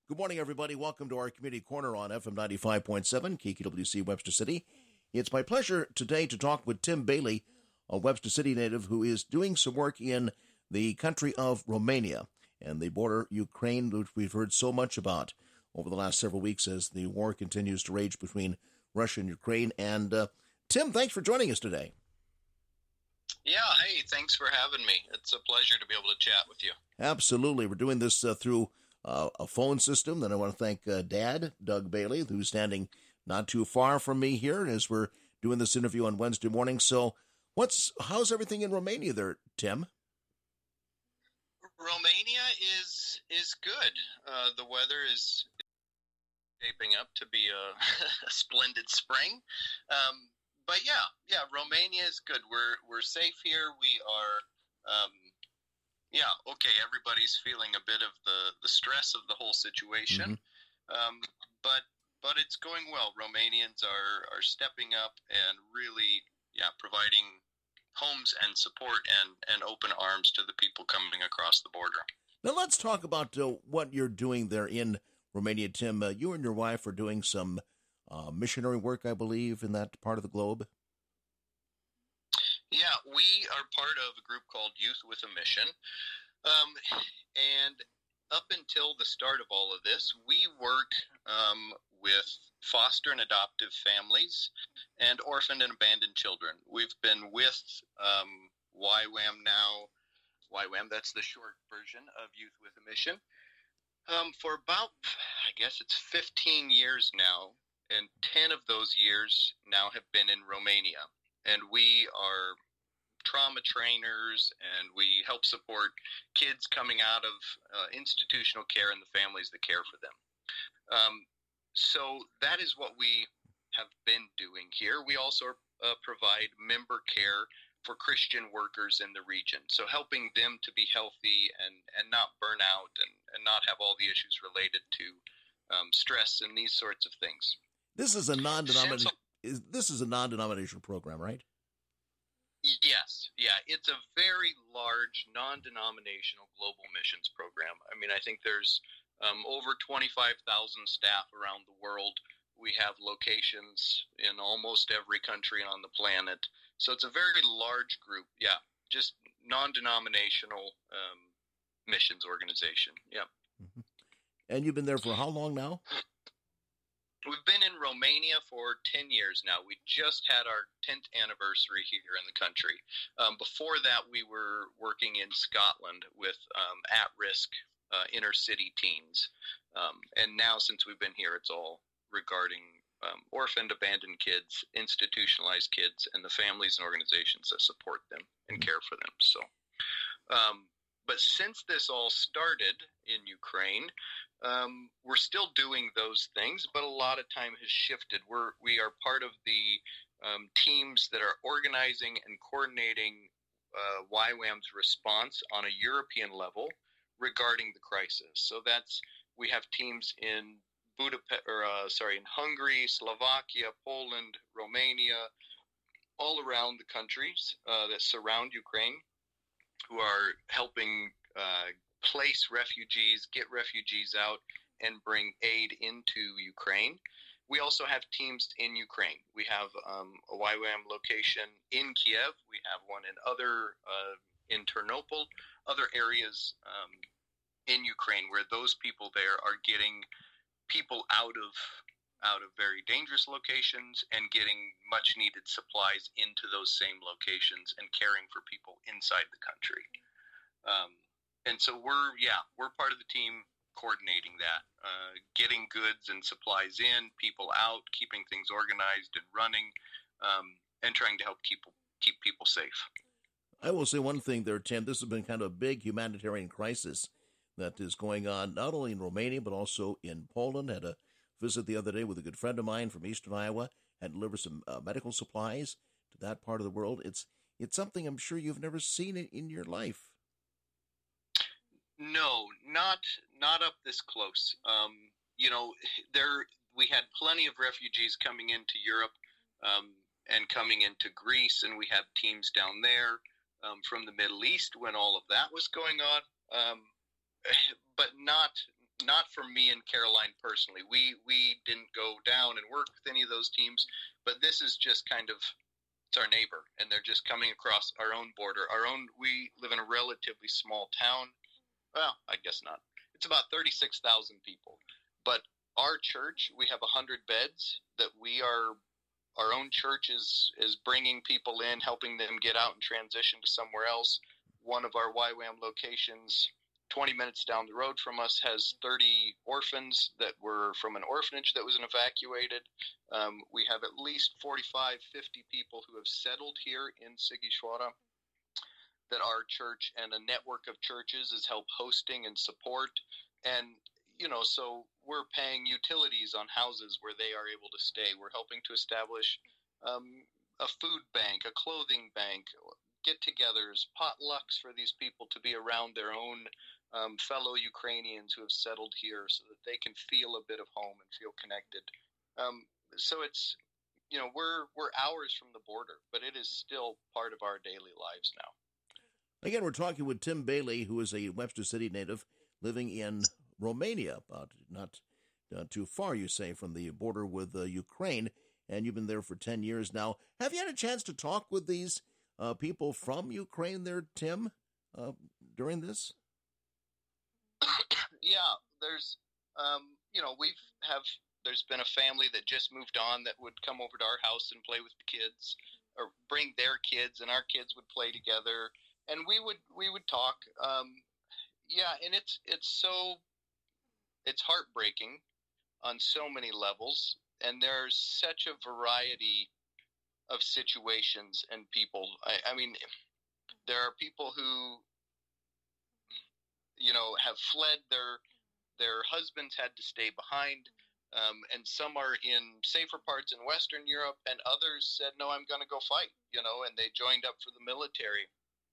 Good morning, everybody. Welcome to our Community Corner on FM 95.7, KKWC, Webster City. It's my pleasure today to talk with Tim Bailey, a Webster City native who is doing some work in the country of Romania and the border Ukraine, which we've heard so much about over the last several weeks as the war continues to rage between Russia and Ukraine. And Tim, thanks for joining us today. Yeah, hey, thanks for having me. It's a pleasure to be able to chat with you. Absolutely. We're doing this through a phone system. Then I want to thank Dad, Doug Bailey, who's standing not too far from me here as we're doing this interview on Wednesday morning. So how's everything in Romania there, Tim? Romania is good. The weather is shaping up to be a splendid spring. But yeah, Romania is good. We're safe here. We are, okay. Everybody's feeling a bit of the stress of the whole situation, but it's going well. Romanians are stepping up and really, providing homes and support and open arms to the people coming across the border. Now let's talk about what you're doing there in Romania, Tim. You and your wife are doing some missionary work, I believe, in that part of the globe. Yeah, we are part of a group called Youth with a Mission. And up until the start of all of this, we work with foster and adoptive families and orphaned and abandoned children. We've been with YWAM now. YWAM, that's the short version of Youth with a Mission. For about, I guess it's 15 years now, and 10 of those years now have been in Romania. And we are trauma trainers, and we help support kids coming out of institutional care and the families that care for them. So that is what we have been doing here. We also provide member care for Christian workers in the region, so helping them to be healthy and not burn out and not have all the issues related to stress and these sorts of things. This is a non-denominational program, right? Yes. Yeah, it's a very large non-denominational global missions program. I mean, I think there's over 25,000 staff around the world. We have locations in almost every country on the planet. So it's a very large group. Yeah, just non-denominational missions organization. Yeah. Mm-hmm. And you've been there for how long now? We've been in Romania for 10 years now. We just had our 10th anniversary here in the country. Before that, we were working in Scotland with at-risk inner-city teens. And now, since we've been here, it's all regarding orphaned, abandoned kids, institutionalized kids, and the families and organizations that support them and care for them. So, but since this all started in Ukraine, we're still doing those things, but a lot of time has shifted. We are part of the teams that are organizing and coordinating YWAM's response on a European level regarding the crisis. So we have teams in in Hungary, Slovakia, Poland, Romania, all around the countries that surround Ukraine, who are helping place refugees, get refugees out, and bring aid into Ukraine. We also have teams in Ukraine. We have a YWAM location in Kiev. We have one in Ternopil, other areas in Ukraine where those people there are getting people out of very dangerous locations and getting much needed supplies into those same locations and caring for people inside the country. And so we're part of the team coordinating that, getting goods and supplies in, people out, keeping things organized and running, and trying to help keep people safe. I will say one thing there, Tim. This has been kind of a big humanitarian crisis that is going on not only in Romania but also in Poland. Had a visit the other day with a good friend of mine from eastern Iowa and delivered some medical supplies to that part of the world. It's something I'm sure you've never seen in your life. No, not up this close. We had plenty of refugees coming into Europe and coming into Greece, and we had teams down there from the Middle East when all of that was going on. But not not for me and Caroline personally. We didn't go down and work with any of those teams, but this is just kind of, it's our neighbor, and they're just coming across our own border. We live in a relatively small town. Well, I guess not. It's about 36,000 people. But our church, we have 100 beds that our own church is bringing people in, helping them get out and transition to somewhere else. One of our YWAM locations, 20 minutes down the road from us, has 30 orphans that were from an orphanage that was evacuated. We have at least 45, 50 people who have settled here in Sigishwara that our church and a network of churches is help hosting and support. And, so we're paying utilities on houses where they are able to stay. We're helping to establish a food bank, a clothing bank, get-togethers, potlucks for these people to be around their own fellow Ukrainians who have settled here so that they can feel a bit of home and feel connected. So it's, we're hours from the border, but it is still part of our daily lives now. Again, we're talking with Tim Bailey, who is a Webster City native living in Romania, about not too far, you say, from the border with Ukraine, and you've been there for 10 years now. Have you had a chance to talk with these people from Ukraine there, Tim, during this? Yeah, there's, there's been a family that just moved on that would come over to our house and play with the kids, or bring their kids, and our kids would play together. And we would talk, and it's heartbreaking on so many levels, and there's such a variety of situations and people. I mean, there are people who, have fled. Their husbands had to stay behind, and some are in safer parts in Western Europe, and others said, "No, I'm going to go fight," and they joined up for the military.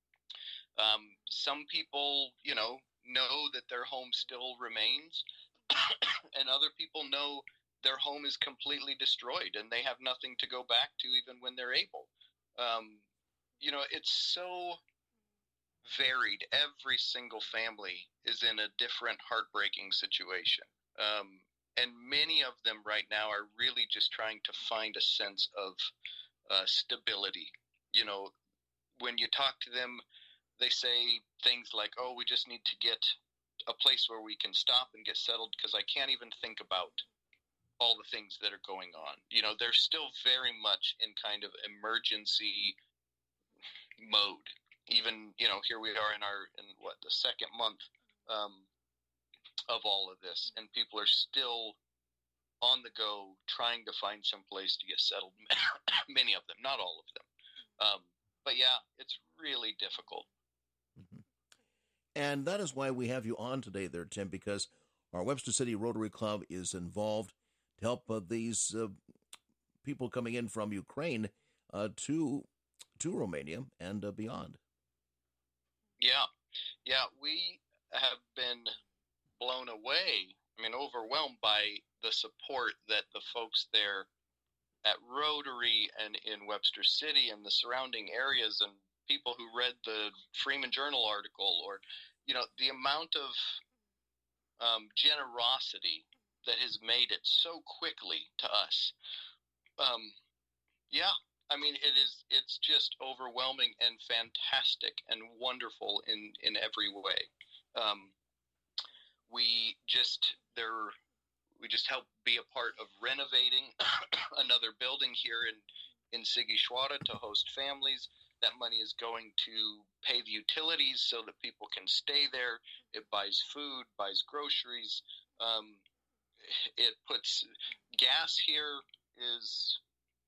Some people, know that their home still remains, and other people know their home is completely destroyed and they have nothing to go back to even when they're able. It's so varied. Every single family is in a different heartbreaking situation. And many of them right now are really just trying to find a sense of stability. When you talk to them, they say things like, "Oh, we just need to get a place where we can stop and get settled because I can't even think about all the things that are going on." They're still very much in kind of emergency mode. Even, here we are in the second month of all of this, and people are still on the go trying to find some place to get settled. Many of them, not all of them. But yeah, it's really difficult. Mm-hmm. And that is why we have you on today there, Tim, because our Webster City Rotary Club is involved to help these people coming in from Ukraine to Romania and beyond. Yeah, we have been blown away, overwhelmed by the support that the folks there at Rotary and in Webster City and the surrounding areas, and people who read the Freeman Journal article, or, the amount of generosity that has made it so quickly to us. It's just overwhelming and fantastic and wonderful in every way. We just help be a part of renovating another building here in Sigishwara to host families. That money is going to pay the utilities so that people can stay there. It buys food, buys groceries. It puts gas here is,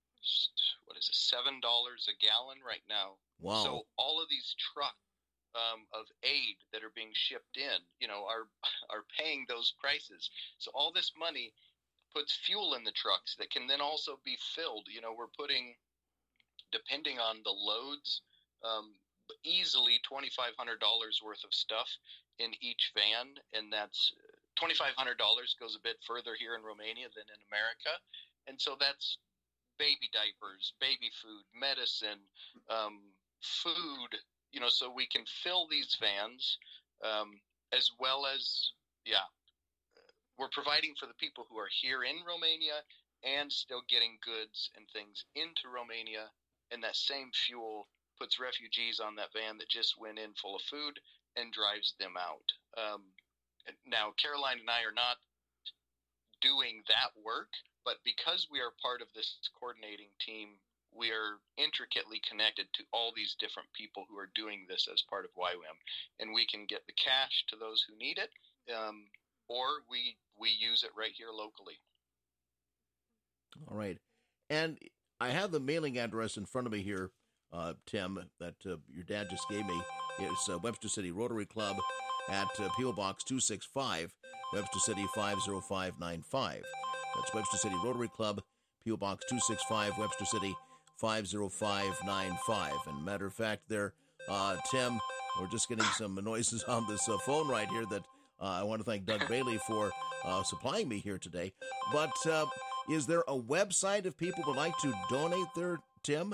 $7 a gallon right now. Wow. So all of these trucks of aid that are being shipped in, are paying those prices. So all this money puts fuel in the trucks that can then also be filled. We're putting, depending on the loads, easily $2,500 worth of stuff in each van, and that's $2,500 goes a bit further here in Romania than in America, and so that's baby diapers, baby food, medicine, food, so we can fill these vans, as well as, we're providing for the people who are here in Romania and still getting goods and things into Romania. And that same fuel puts refugees on that van that just went in full of food and drives them out. Now, Caroline and I are not doing that work, but because we are part of this coordinating team, we are intricately connected to all these different people who are doing this as part of YWAM. And we can get the cash to those who need it, or we use it right here locally. All right. And I have the mailing address in front of me here, Tim, that your dad just gave me. It's Webster City Rotary Club at P.O. Box 265, Webster City 50595. That's Webster City Rotary Club, P.O. Box 265, Webster City 50595. And matter of fact, there, Tim, we're just getting some noises on this phone right here that I want to thank Doug Bailey for supplying me here today. But is there a website if people would like to donate there, Tim?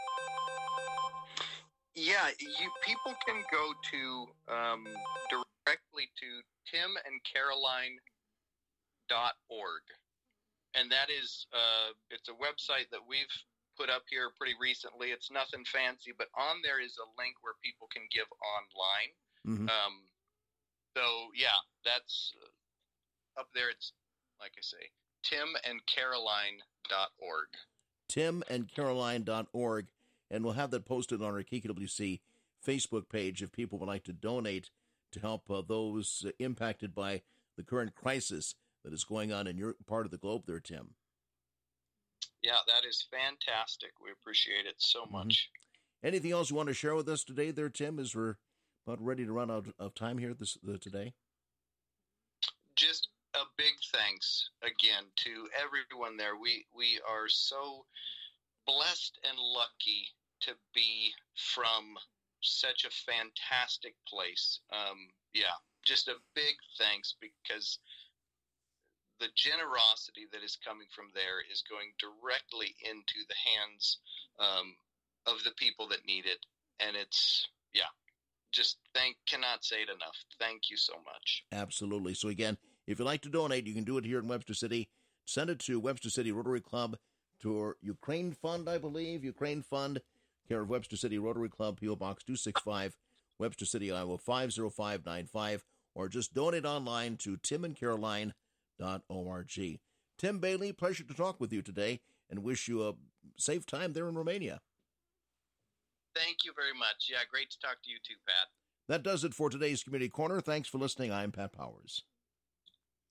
Yeah, people can go to directly to timandcaroline.org. And that is, it's a website that we've put up here pretty recently. It's nothing fancy, but on there is a link where people can give online. Mm-hmm. So, yeah, that's up there. It's, like I say, timandcaroline.org. timandcaroline.org. And we'll have that posted on our KQWC Facebook page if people would like to donate to help those impacted by the current crisis that is going on in your part of the globe there, Tim. Yeah, that is fantastic. We appreciate it so much. Anything else you want to share with us today there, Tim, as we're about ready to run out of time here today? Just a big thanks again to everyone there. We are so blessed and lucky to be from such a fantastic place. Just a big thanks, because the generosity that is coming from there is going directly into the hands of the people that need it. And it's, cannot say it enough. Thank you so much. Absolutely. So again, if you'd like to donate, you can do it here in Webster City. Send it to Webster City Rotary Club, to Ukraine Fund, I believe. Ukraine Fund, care of Webster City Rotary Club, P.O. Box 265, Webster City, Iowa 50595, or just donate online to timandcaroline.org. Tim Bailey, pleasure to talk with you today, and wish you a safe time there in Romania. Thank you very much. Yeah, great to talk to you too, Pat. That does it for today's Community Corner. Thanks for listening. I'm Pat Powers.